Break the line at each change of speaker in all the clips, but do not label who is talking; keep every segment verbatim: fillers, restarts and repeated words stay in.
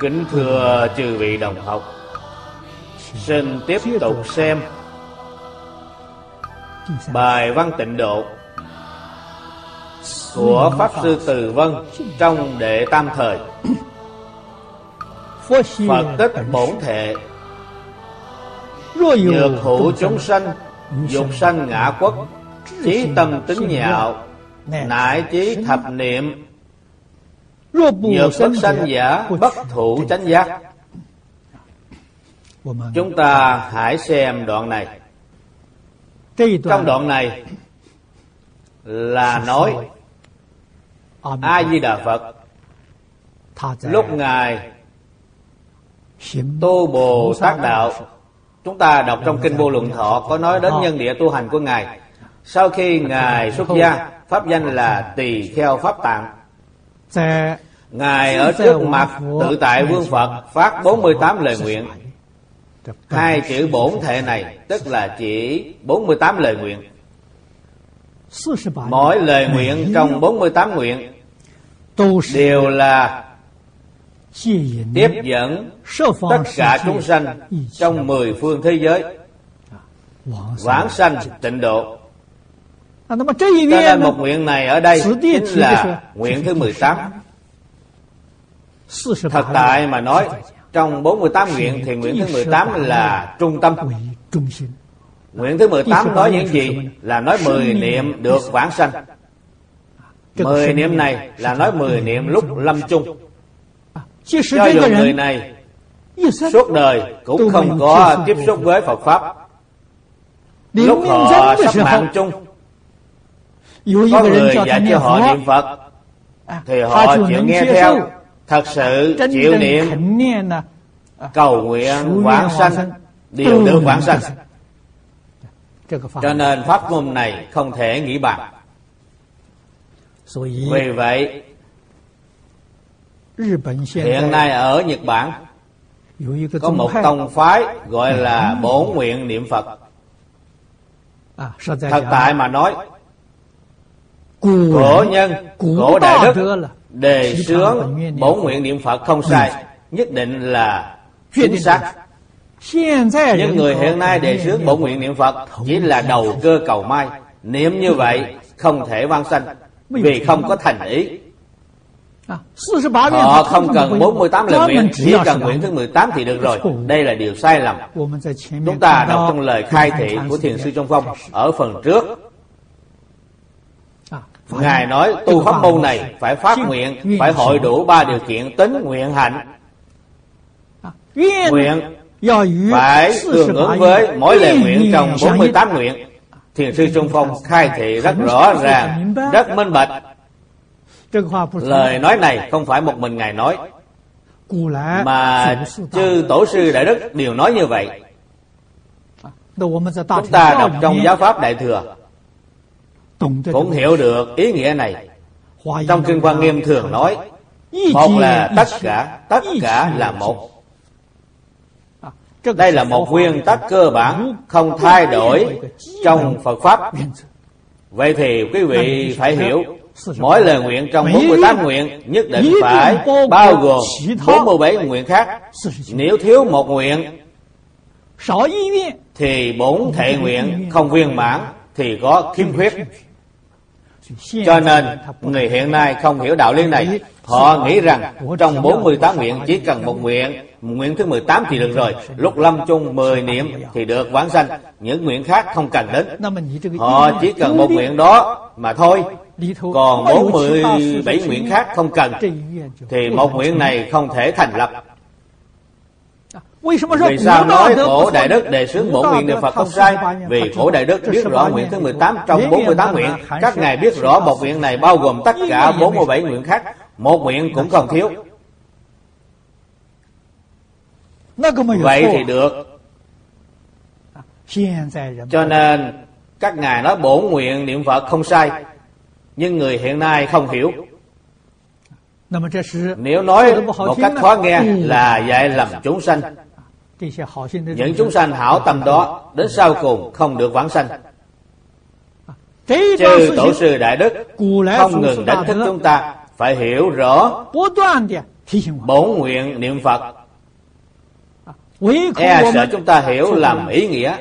Kính thưa chư vị đồng học, xin tiếp tục xem bài văn tịnh độ của Pháp Sư Từ Vân trong Đệ Tam Thời. Phật tích bổn thệ, nhược hữu chúng sanh, dục sanh ngã quốc, chí tâm tính nhạo, nại chí thập niệm, nhược bất sanh giả, bất thủ chánh giác. Chúng ta hãy xem đoạn này. Trong đoạn này là nói A Di Đà Phật lúc Ngài tu Bồ Tát đạo. Chúng ta đọc trong Kinh Vô Lượng Thọ có nói đến nhân địa tu hành của Ngài. Sau khi Ngài xuất gia, pháp danh là Tỳ Kheo Pháp Tạng. Ngài ở trước mặt Tự Tại Vương Phật phát bốn mươi tám lời nguyện. Hai chữ bổn thệ này tức là chỉ bốn mươi tám lời nguyện. Mỗi lời nguyện trong bốn mươi tám nguyện đều là tiếp dẫn tất cả chúng sanh trong mười phương thế giới vãng sanh tịnh độ. Cho nên một nguyện này ở đây chính là nguyện thứ mười tám. Thật tại mà nói, trong bốn mươi tám nguyện thì nguyện thứ mười tám là trung tâm. Nguyện thứ mười tám nói những gì? Là nói mười niệm được vãng sanh. Mười niệm này là nói mười niệm lúc lâm chung. Cho dù người này suốt đời cũng không có tiếp xúc với Phật Pháp, lúc họ sắp mạng chung, có người dạy cho họ niệm Phật thì họ chịu nghe theo, thật sự chịu niệm, cầu nguyện vãng sanh, đều được vãng sanh. Cho nên pháp môn này không thể nghĩ bàn. Vì vậy hiện nay ở Nhật Bản có một tông phái gọi là Bổn Nguyện Niệm Phật. Thật tại mà nói, cổ nhân, cổ đại đức đề xướng Bổn Nguyện Niệm Phật không sai, nhất định là chính xác. Nhưng người hiện nay đề xướng Bổn Nguyện Niệm Phật chỉ là đầu cơ cầu may. Niệm như vậy không thể vãng sanh, vì không có thành ý. Họ không cần bốn mươi tám lời nguyện, chỉ cần nguyện thứ mười tám thì được rồi. Đây là điều sai lầm. Chúng ta đọc trong lời khai thị của Thiền sư Trong Phong ở phần trước, Ngài nói tu pháp môn này phải phát nguyện, phải hội đủ ba điều kiện tính nguyện hạnh. Nguyện phải tương ứng với mỗi lời nguyện trong bốn mươi tám nguyện. Thiền sư Trung Phong khai thị rất rõ ràng, rất minh bạch. Lời nói này không phải một mình Ngài nói, mà chư tổ sư đại đức đều nói như vậy. Chúng ta đọc trong Giáo pháp Đại Thừa cũng hiểu được ý nghĩa này. Trong Kinh Quan Nghiêm thường nói, một là tất cả, tất cả là một. Đây là một nguyên tắc cơ bản không thay đổi trong Phật Pháp. Vậy thì quý vị phải hiểu, mỗi lời nguyện trong bốn mươi tám nguyện nhất định phải bao gồm bốn mươi bảy nguyện khác. Nếu thiếu một nguyện thì bổn thệ nguyện không viên mãn, thì có khiếm khuyết. Cho nên người hiện nay không hiểu đạo lý này. Họ nghĩ rằng trong bốn mươi tám nguyện chỉ cần một nguyện, nguyện thứ mười tám thì được rồi. Lúc lâm chung mười niệm thì được vãng sanh, những nguyện khác không cần đến. Họ chỉ cần một nguyện đó mà thôi. Còn bốn mươi bảy nguyện khác không cần, thì một nguyện này không thể thành lập. Vì sao nói cổ đại đức đề xướng bổn nguyện niệm Phật không sai? Vì cổ đại đức biết rõ nguyện thứ mười tám trong bốn mươi tám nguyện. Các ngài biết rõ một nguyện này bao gồm tất cả bốn mươi bảy nguyện khác, một nguyện cũng không thiếu. Vậy thì được. Cho nên các ngài nói bổn nguyện niệm Phật không sai, nhưng người hiện nay không hiểu. Nếu nói một cách khó nghe là dạy lầm chúng sanh. Những chúng sanh hảo tâm đó đến sau cùng không được vãng sanh. Chư tổ sư đại đức không ngừng đánh thức chúng ta phải hiểu rõ bổn nguyện niệm Phật. E sợ chúng ta hiểu lầm ý nghĩa.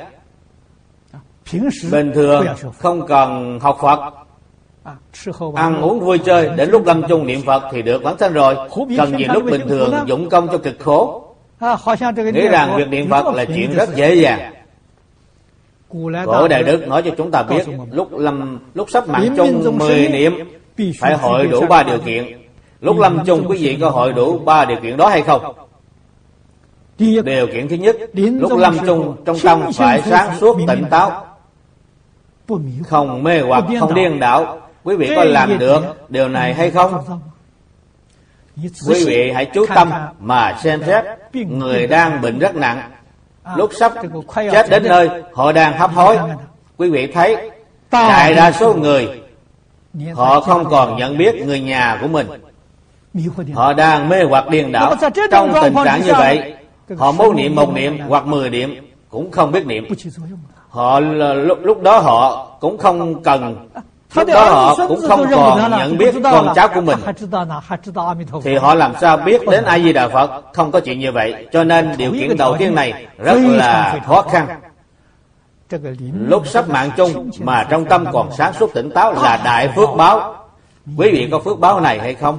Bình thường không cần học Phật, ăn uống vui chơi, đến lúc lâm chung niệm Phật thì được vãng sanh rồi. Cần gì lúc bình thường dụng công cho cực khổ. Nghĩ rằng việc niệm Phật là chuyện rất dễ dàng. Cổ Đại Đức nói cho chúng ta biết, lúc lâm lúc sắp mạng chung mười niệm phải hội đủ ba điều kiện. Lúc lâm chung quý vị có hội đủ ba điều kiện đó hay không? Điều kiện thứ nhất, lúc lâm chung trong tâm phải sáng suốt tỉnh táo, không mê hoặc, không điên đảo. Quý vị có làm được điều này hay không? Quý vị hãy chú tâm mà xem xét. Người đang bệnh rất nặng, lúc sắp chết đến nơi, họ đang hấp hối. Quý vị thấy đại đa số người họ không còn nhận biết người nhà của mình. Họ đang mê hoặc điên đảo. Trong tình trạng như vậy, họ muốn niệm một niệm hoặc mười niệm cũng không biết niệm. Họ lúc, lúc đó họ cũng không cần, lúc đó họ cũng không còn nhận biết con cháu của mình, thì họ làm sao biết đến A Di Đà Phật? Không có chuyện như vậy. Cho nên điều kiện đầu tiên này rất là khó khăn. Lúc sắp mạng chung mà trong tâm còn sáng suốt tỉnh táo là đại phước báo. Quý vị có phước báo này hay không?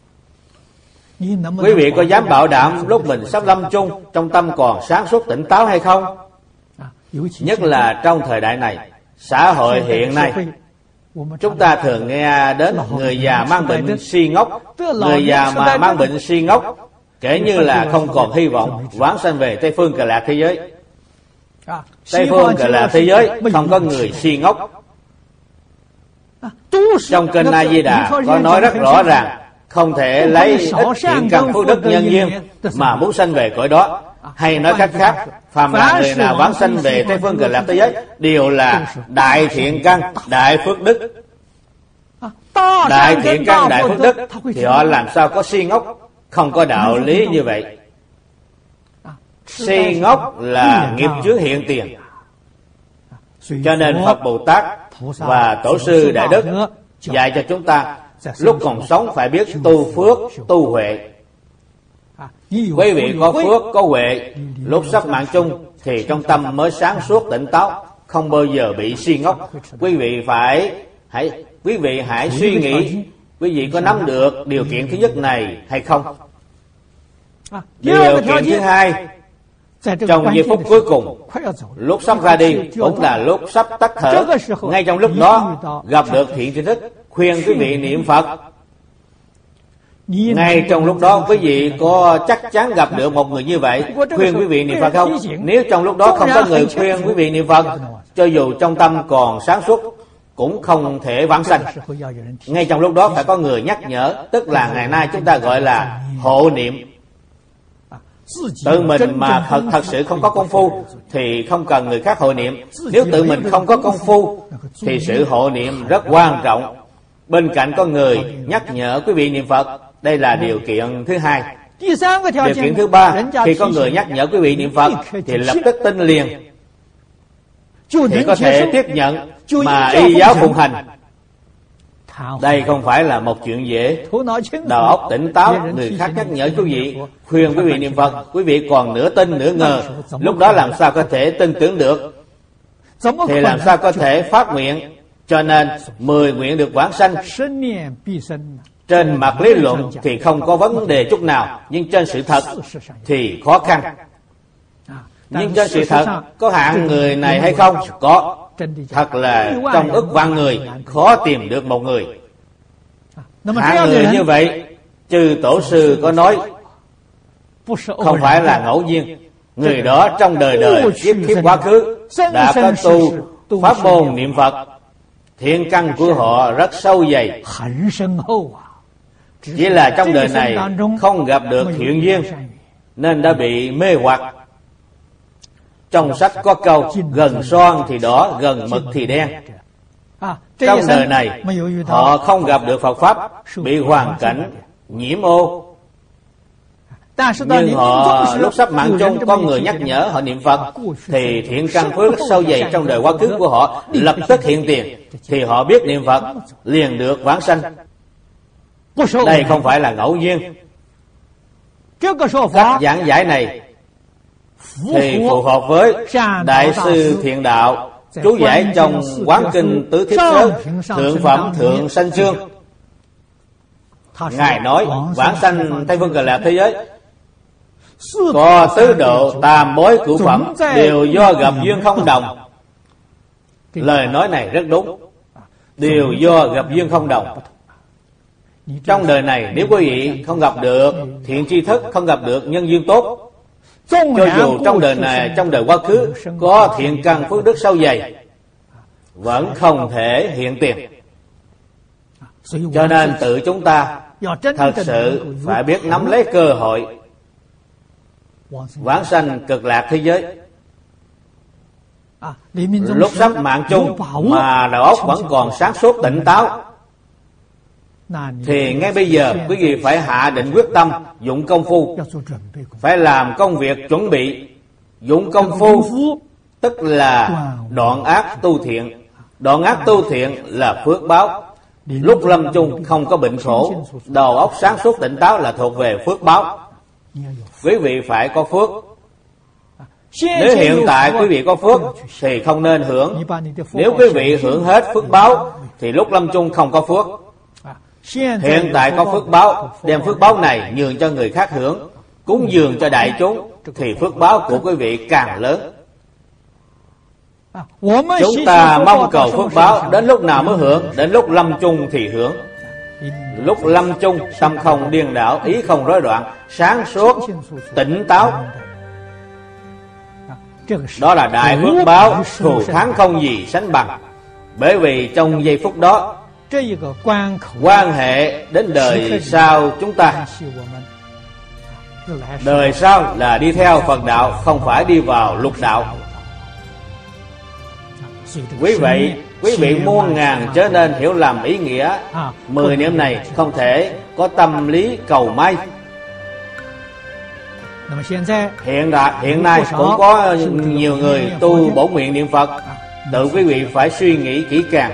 Quý vị có dám bảo đảm lúc mình sắp lâm chung trong tâm còn sáng suốt tỉnh táo hay không? Nhất là trong thời đại này, xã hội hiện nay, chúng ta thường nghe đến người già mang bệnh si ngốc. Người già mà mang bệnh si ngốc kể như là không còn hy vọng vãng sanh về Tây Phương Cực Lạc thế giới. Tây Phương Cực Lạc thế giới không có người si ngốc. Trong kinh A Di Đà có nói rất rõ ràng, không thể lấy ít thiện căn phước đức nhân duyên mà muốn sanh về cõi đó. Hay nói cách khác, phàm là người nào vãng sanh về Tây Phương Cực Lạc thế giới đều là đại thiện căn, đại phước đức. Đại thiện căn, đại phước đức thì họ làm sao có si ngốc, không có đạo lý như vậy. Si ngốc là nghiệp chướng hiện tiền. Cho nên Phật Bồ Tát và Tổ sư Đại Đức dạy cho chúng ta lúc còn sống phải biết tu phước, tu huệ. Quý vị có phước, có huệ, lúc sắp mạng chung thì trong tâm mới sáng suốt tỉnh táo, không bao giờ bị si ngốc. Quý vị phải hãy quý vị hãy suy nghĩ, quý vị có nắm được điều kiện thứ nhất này hay không? Điều kiện thứ hai, trong giây phút cuối cùng, lúc sắp ra đi cũng là lúc sắp tắt thở, ngay trong lúc đó gặp được thiện tri thức khuyên quý vị niệm Phật. Ngay trong lúc đó quý vị có chắc chắn gặp được một người như vậy khuyên quý vị niệm Phật không? Nếu trong lúc đó không có người khuyên quý vị niệm Phật, cho dù trong tâm còn sáng suốt cũng không thể vãng sanh. Ngay trong lúc đó phải có người nhắc nhở, tức là ngày nay chúng ta gọi là hộ niệm. Tự mình mà thật thật sự không có công phu thì không cần người khác hộ niệm. Nếu tự mình không có công phu thì sự hộ niệm rất quan trọng. Bên cạnh có người nhắc nhở quý vị niệm Phật. Đây là điều kiện thứ hai. Điều kiện thứ ba, khi có người nhắc nhở quý vị niệm Phật thì lập tức tin liền, thì có thể tiếp nhận mà y giáo phụng hành. Đây không phải là một chuyện dễ. Đầu óc tỉnh táo, người khác nhắc nhở quý vị, khuyên quý vị niệm Phật, quý vị còn nửa tin nửa ngờ, lúc đó làm sao có thể tin tưởng được, thì làm sao có thể phát nguyện. Cho nên mười nguyện được vãng sanh trên mặt lý luận thì không có vấn đề chút nào, nhưng trên sự thật thì khó khăn. Nhưng trên sự thật có hạng người này hay không? Có. Thật là trong ức vạn người khó tìm được một người. Hạng người như vậy chư tổ sư có nói không phải là ngẫu nhiên. Người đó trong đời đời kiếp kiếp quá khứ đã có tu pháp môn niệm Phật, thiện căn của họ rất sâu dày. Chỉ là trong đời này không gặp được thiện duyên nên đã bị mê hoặc. Trong sách có câu gần son thì đỏ, gần mực thì đen. Trong đời này họ không gặp được Phật Pháp, bị hoàn cảnh nhiễm ô. Nhưng họ lúc sắp mạng chung có người nhắc nhở họ niệm Phật thì thiện căn phước sâu dày trong đời quá khứ của họ lập tức hiện tiền, thì họ biết niệm Phật liền được vãng sanh. Đây không phải là ngẫu nhiên. Cách giảng giải này thì phù hợp với Đại sư Thiện Đạo chú giải trong Quán Kinh Tứ Thiết Sớ Thượng Phẩm Thượng Sanh Chương. Ngài nói vãng sanh Tây Phương Cực Lạc thế giới có tứ độ tam bối cửu phẩm đều do gặp duyên không đồng. Lời nói này rất đúng, đều do gặp duyên không đồng. Trong đời này nếu quý vị không gặp được thiện tri thức, không gặp được nhân duyên tốt, cho dù trong đời này, trong đời quá khứ có thiện căn phước đức sâu dày, vẫn không thể hiện tiền. Cho nên tự chúng ta thật sự phải biết nắm lấy cơ hội vãng sanh Cực Lạc thế giới. Lúc sắp mạng chung mà đầu óc vẫn còn sáng suốt tỉnh táo, thì ngay bây giờ quý vị phải hạ định quyết tâm, dụng công phu, phải làm công việc chuẩn bị. Dụng công phu tức là đoạn ác tu thiện. Đoạn ác tu thiện là phước báo. Lúc lâm chung không có bệnh khổ, đầu óc sáng suốt tỉnh táo là thuộc về phước báo. Quý vị phải có phước. Nếu hiện tại quý vị có phước thì không nên hưởng. Nếu quý vị hưởng hết phước báo thì lúc lâm chung không có phước. Hiện tại có phước báo, đem phước báo này nhường cho người khác hưởng, cúng dường cho đại chúng, thì phước báo của quý vị càng lớn. Chúng ta mong cầu phước báo đến lúc nào mới hưởng? Đến lúc lâm chung thì hưởng. Lúc lâm chung tâm không điên đảo, ý không rối loạn, sáng suốt, tỉnh táo. Đó là đại phước báo, thù thắng không gì sánh bằng. Bởi vì trong giây phút đó quan hệ đến đời sau chúng ta. Đời sau là đi theo Phật đạo, không phải đi vào lục đạo. Quý vị, quý vị muôn ngàn trở nên hiểu lầm ý nghĩa. Mười niệm này không thể có tâm lý cầu may. Hiện tại, hiện nay cũng có nhiều người tu bổ nguyện niệm Phật. Tự quý vị phải suy nghĩ kỹ càng.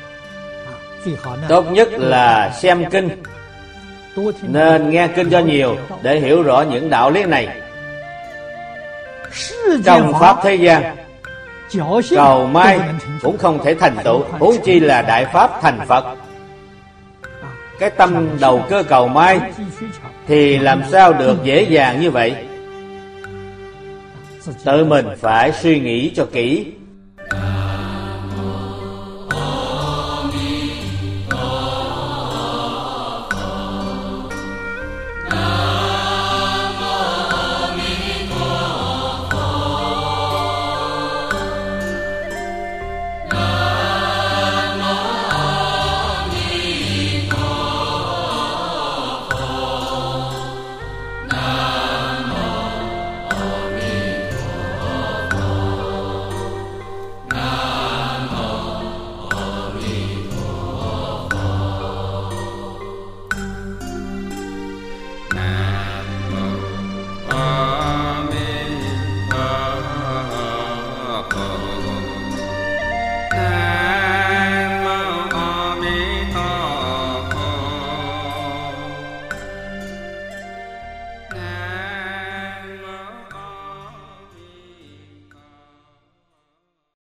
Tốt nhất là xem kinh, nên nghe kinh cho nhiều để hiểu rõ những đạo lý này. Trong pháp thế gian, cầu may cũng không thể thành tựu, huống chi là đại pháp thành Phật. Cái tâm đầu cơ cầu may thì làm sao được dễ dàng như vậy? Tự mình phải suy nghĩ cho kỹ.